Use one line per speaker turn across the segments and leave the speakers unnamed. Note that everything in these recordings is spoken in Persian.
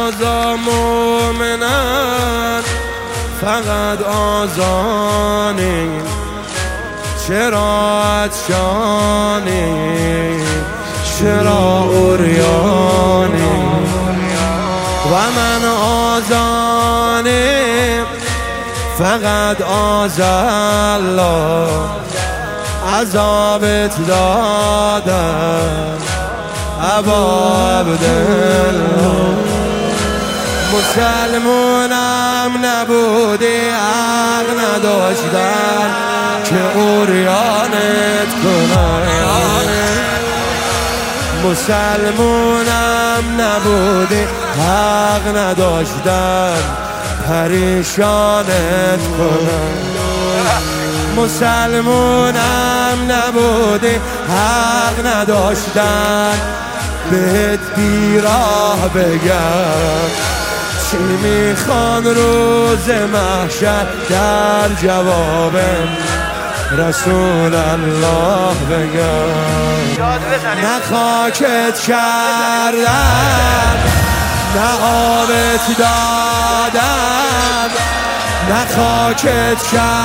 آزا مومنن فقط آزانی، چرا عطشانی، چرا عریانی و من آزانیم فقط آزالله عذابت دادم ابا عبدالله. مسلمونم نبودی حق نداشتن که عریانت کنن، مسلمونم نبودی حق نداشتن پریشانت کنن، مسلمونم نبودی حق نداشتن بهت بیراه بگم چی میخوان روز محشر در جوابم رسول الله بگم. نه خاکت کردم نه آبت دادم، نه خاکت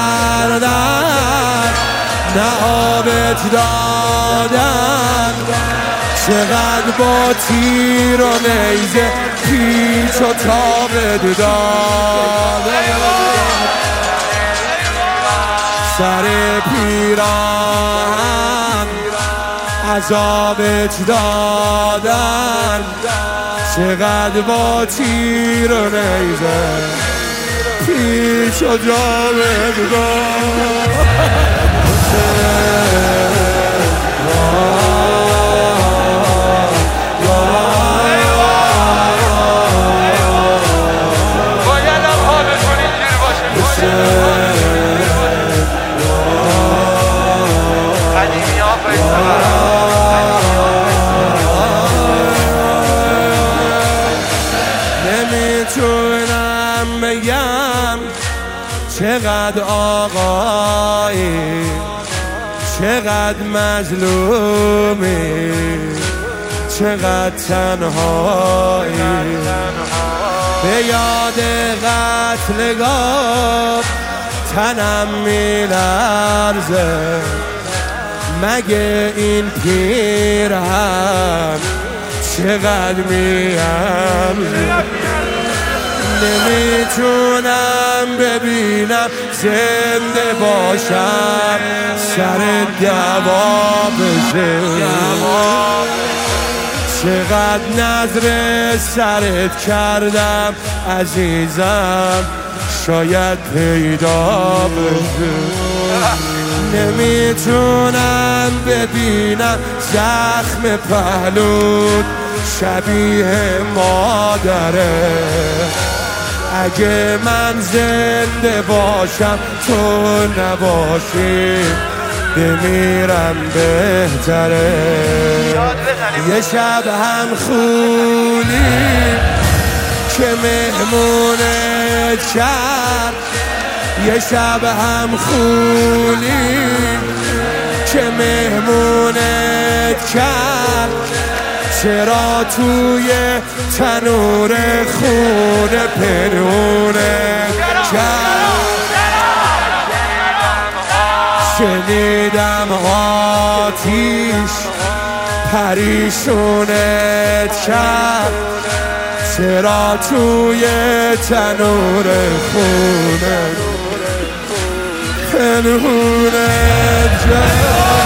کردم نه آبت دادم، چقدر با تیر و نیزه پیچ و تابت دادم، سر پیراهن عذابت دادن، چقدر با تیر و نیزه پیچ و جابت دادن. نمیتونم بگم چقدر آقایی، چقدر مظلومی، چقدر تنهایی، به یاد قتلگاه تنم میلرزه، مگه این پیر هم چقدر میارزه. نمیتونم ببینم زنده باشم سر دعوا بشه، چقدر نظر سرت کردم عزیزم شاید پیدا بشه. نمیتونم ببینم زخم پهلوت شبیه مادره، اگه من زنده باشم تو نباشی بمیرم بهتره. یه شب هم خونی که مهمونت کرد، یه شب هم خونی که مهمونت کرد، چرا توی تنور خونه پنهونت کرد. شنیدم آتیش پریشونت کرد، چرا توی تنور خونه پنهونت کرد.